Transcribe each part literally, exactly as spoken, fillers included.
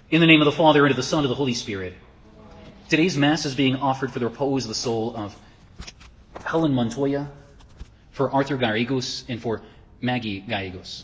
In the name of the Father, and of the Son, and of the Holy Spirit. Today's Mass is being offered for the repose of the soul of Helen Montoya, for Arthur Gallegos, and for Maggie Gallegos.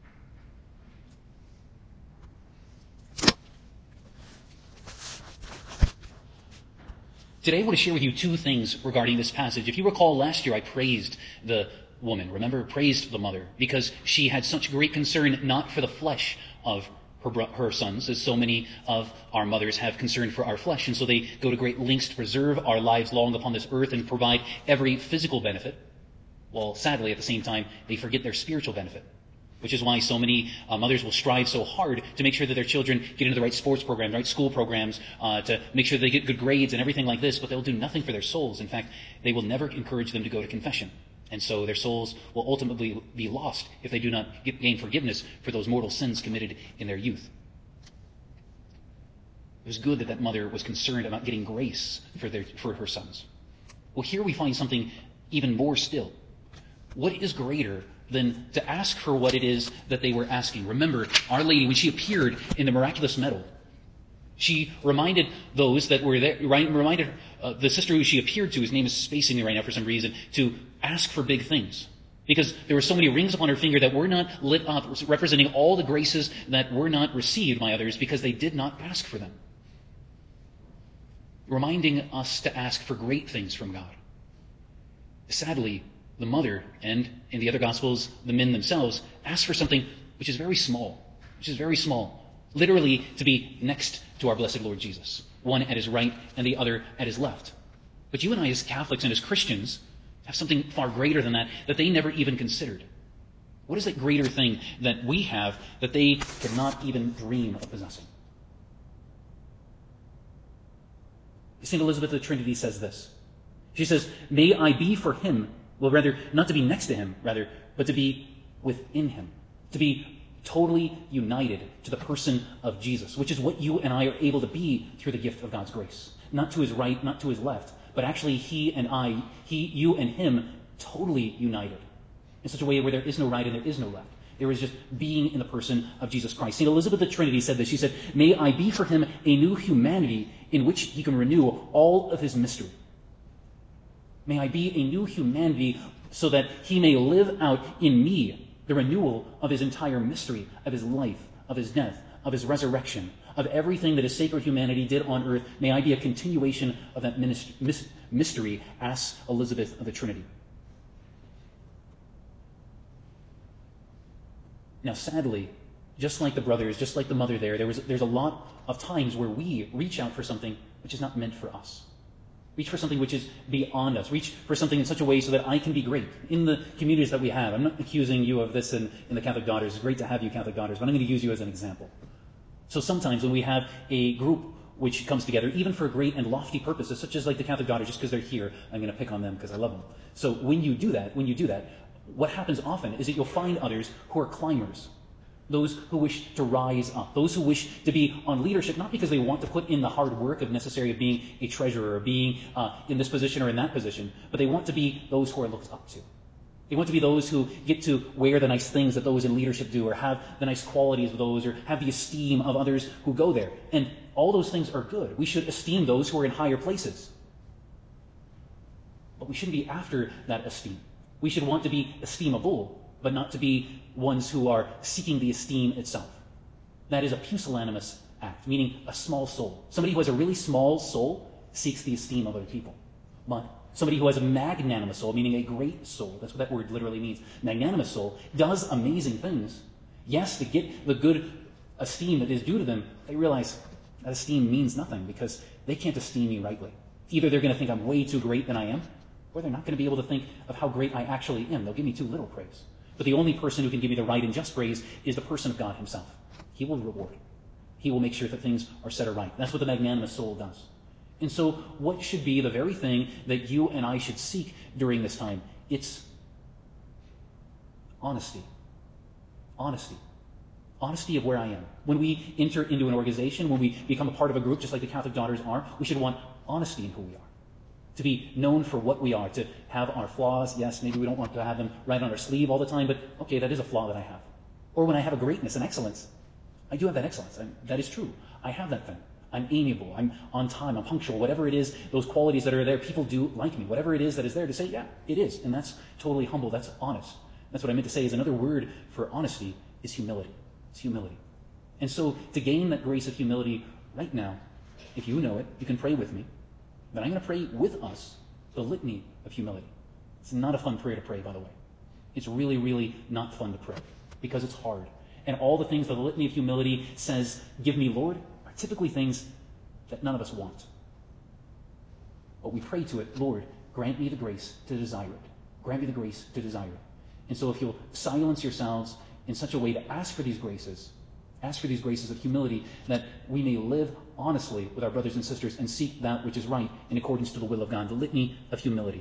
Today I want to share with you two things regarding this passage. If you recall, last year I praised the woman, remember, praised the mother, because she had such great concern not for the flesh of her, bro- her sons, as so many of our mothers have concern for our flesh, and so they go to great lengths to preserve our lives long upon this earth and provide every physical benefit, while sadly at the same time they forget their spiritual benefit. Which is why so many uh, mothers will strive so hard to make sure that their children get into the right sports programs, right school programs, uh, to make sure they get good grades and everything like this, but they'll do nothing for their souls. In fact, they will never encourage them to go to confession. And so their souls will ultimately be lost if they do not get, gain forgiveness for those mortal sins committed in their youth. It was good that that mother was concerned about getting grace for their for her sons. Well, here we find something even more still. What is greater than to ask for what it is that they were asking? Remember, Our Lady, when she appeared in the miraculous medal, she reminded those that were there, reminded uh, the sister who she appeared to, whose name is spacing me right now for some reason, to ask for big things. Because there were so many rings upon her finger that were not lit up, representing all the graces that were not received by others because they did not ask for them. Reminding us to ask for great things from God. Sadly, the mother, and in the other Gospels, the men themselves, ask for something which is very small, which is very small. Literally, to be next to our blessed Lord Jesus. One at his right and the other at his left. But you and I as Catholics and as Christians have something far greater than that, that they never even considered. What is that greater thing that we have that they cannot even dream of possessing? Saint Elizabeth of the Trinity says this. She says, "May I be for him," well, rather, not to be next to him, rather, but to be within him. To be totally united to the person of Jesus, which is what you and I are able to be through the gift of God's grace. Not to his right, not to his left, but actually he and I, he, you and him, totally united. In such a way where there is no right and there is no left. There is just being in the person of Jesus Christ. Saint Elizabeth of the Trinity said this. She said, "May I be for him a new humanity in which he can renew all of his mystery. May I be a new humanity so that he may live out in me the renewal of his entire mystery, of his life, of his death, of his resurrection, of everything that his sacred humanity did on earth. May I be a continuation of that mystery," asks Elizabeth of the Trinity. Now, sadly, just like the brothers, just like the mother there, there was, there's a lot of times where we reach out for something which is not meant for us. Reach for something which is beyond us. Reach for something in such a way so that I can be great in the communities that we have. I'm not accusing you of this in, in the Catholic Daughters. It's great to have you Catholic Daughters, but I'm going to use you as an example. So sometimes when we have a group which comes together, even for great and lofty purposes, such as like the Catholic Daughters, just because they're here, I'm going to pick on them because I love them. So when you do that, when you do that, what happens often is that you'll find others who are climbers. Those who wish to rise up. Those who wish to be on leadership, not because they want to put in the hard work of necessary of being a treasurer or being uh, in this position or in that position, but they want to be those who are looked up to. They want to be those who get to wear the nice things that those in leadership do, or have the nice qualities of those, or have the esteem of others who go there. And all those things are good. We should esteem those who are in higher places. But we shouldn't be after that esteem. We should want to be esteemable, but not to be ones who are seeking the esteem itself. That is a pusillanimous act, meaning a small soul. Somebody who has a really small soul seeks the esteem of other people. But somebody who has a magnanimous soul, meaning a great soul, that's what that word literally means, magnanimous soul, does amazing things. Yes, to get the good esteem that is due to them, they realize that esteem means nothing because they can't esteem me rightly. Either they're going to think I'm way too great than I am, or they're not going to be able to think of how great I actually am. They'll give me too little praise. But the only person who can give me the right and just praise is the person of God himself. He will reward. He will make sure that things are set right. That's what the magnanimous soul does. And so what should be the very thing that you and I should seek during this time? It's honesty. Honesty. Honesty of where I am. When we enter into an organization, when we become a part of a group, just like the Catholic Daughters are, we should want honesty in who we are. To be known for what we are, to have our flaws. Yes, maybe we don't want to have them right on our sleeve all the time, but okay, that is a flaw that I have. Or when I have a greatness and excellence, I do have that excellence. I, that is true. I have that thing. I'm amiable. I'm on time. I'm punctual. Whatever it is, those qualities that are there, people do like me. Whatever it is that is there, to say, yeah, it is. And that's totally humble. That's honest. That's what I meant to say is another word for honesty is humility. It's humility. And so to gain that grace of humility right now, if you know it, you can pray with me. But I'm going to pray with us the litany of humility. It's not a fun prayer to pray, by the way. It's really, really not fun to pray because it's hard. And all the things that the litany of humility says, give me, Lord, are typically things that none of us want. But we pray to it, Lord, grant me the grace to desire it. Grant me the grace to desire it. And so if you'll silence yourselves in such a way to ask for these graces, ask for these graces of humility, that we may live honestly with our brothers and sisters and seek that which is right in accordance to the will of God, the litany of humility.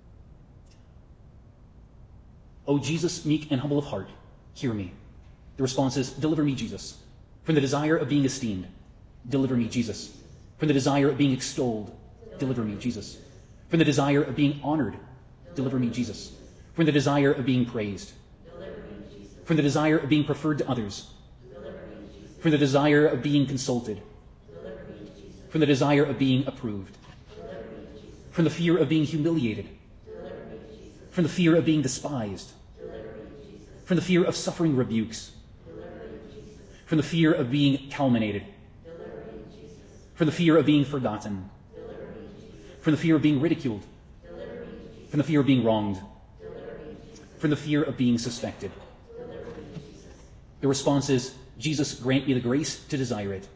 O Jesus, meek and humble of heart, hear me. The response is, deliver me, Jesus. From the desire of being esteemed, deliver me, Jesus. From the desire of being extolled, deliver me, Jesus. From the desire of being honored, deliver me, Jesus. From the desire of being praised, deliver me, Jesus. From the desire of being preferred to others, deliver me, Jesus. From the desire of being consulted, deliver me, Jesus. From the desire of being approved, deliver me, Jesus. From the fear of being humiliated, deliver me, Jesus. From the fear of being despised, deliver me, Jesus. From the fear of suffering rebukes, deliver me, Jesus. From the fear of being calumniated, deliver me, Jesus. From the fear of being forgotten, deliver me, Jesus. From the fear of being ridiculed, deliver me, Jesus. From the fear of being wronged, from the fear of being suspected. The response is, Jesus, grant me the grace to desire it.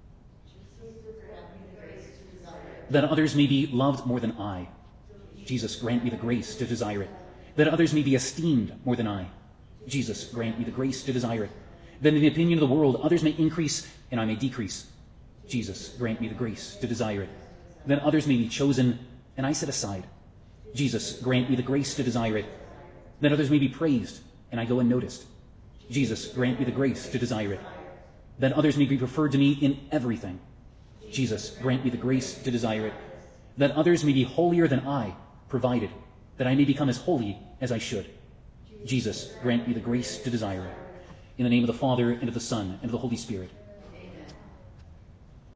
That others may be loved more than I. Jesus, grant me the grace to desire it. That others may be esteemed more than I. Jesus, grant me the grace to desire it. That in the opinion of the world, others may increase and I may decrease. Jesus, grant me the grace to desire it. That others may be chosen and I set aside. Jesus, grant me the grace to desire it. That others may be praised, and I go unnoticed. Jesus, grant me the grace to desire it. That others may be preferred to me in everything. Jesus, grant me the grace to desire it. That others may be holier than I, provided that I may become as holy as I should. Jesus, grant me the grace to desire it. In the name of the Father, and of the Son, and of the Holy Spirit.